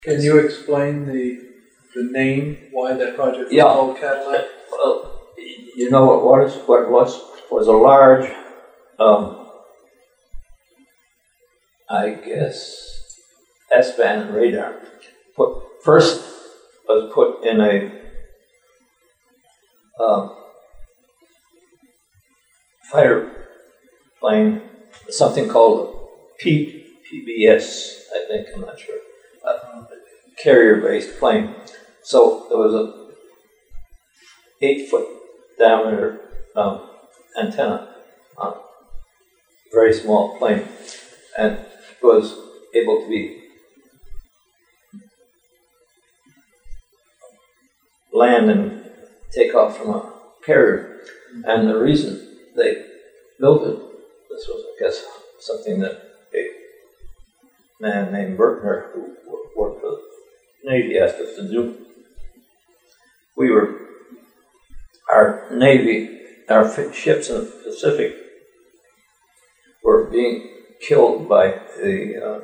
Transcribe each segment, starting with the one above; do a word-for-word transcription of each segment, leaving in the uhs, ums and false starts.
Can you explain the the name, why that project was Yeah. called Cadillac? Well, you know what was what was was a large, um, I guess, S-band radar. Put first was put in a um, fighter plane, something called P PBS, I think. I'm not sure. A carrier-based plane. So there was a eight-foot diameter um, antenna on a very small plane, and it was able to be land and take off from a carrier. And the reason they built it, this was, I guess, something that a man named Berkner, who worked for the Navy, asked us to do. We were, our Navy, our ships in the Pacific were being killed by the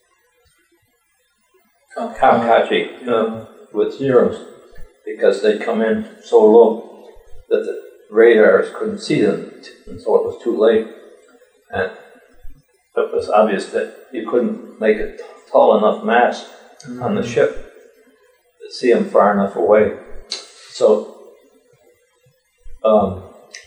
uh, Kamikaze uh, with Zeros because they'd come in so low that the radars couldn't see them, and so it was too late. And it was obvious that you couldn't make a tall enough mast mm-hmm. on the ship to see them far enough away. So, um,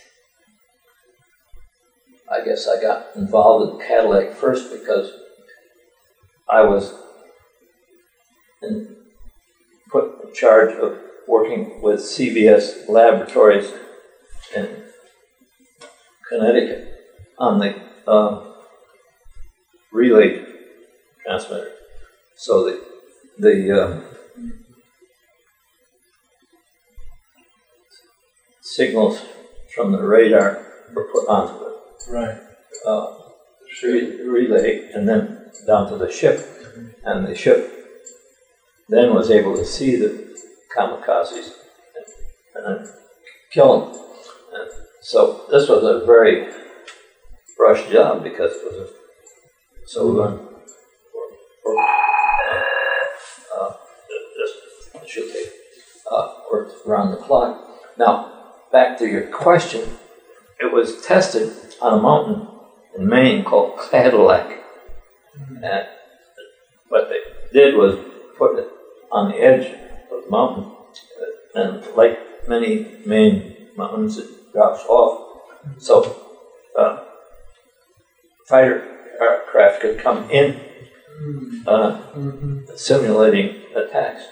I guess I got involved in Cadillac first because I was in, put in charge of working with C B S Laboratories in Connecticut on the um, relay transmitter. So the the um, signals from the radar were put onto it. Right. Uh, re- relay and then down to the ship, mm-hmm. and the ship then was able to see the kamikazes and, and kill them. And so this was a very rushed job because it was a so we went for, for uh, uh, just it should take uh, worked around the clock. Now back to your question, it was tested on a mountain in Maine called Cadillac, mm-hmm. and what they did was put it on the edge of the mountain, and like many Maine mountains, it drops off. So uh, fighter aircraft could come in, uh, mm-hmm. simulating attacks.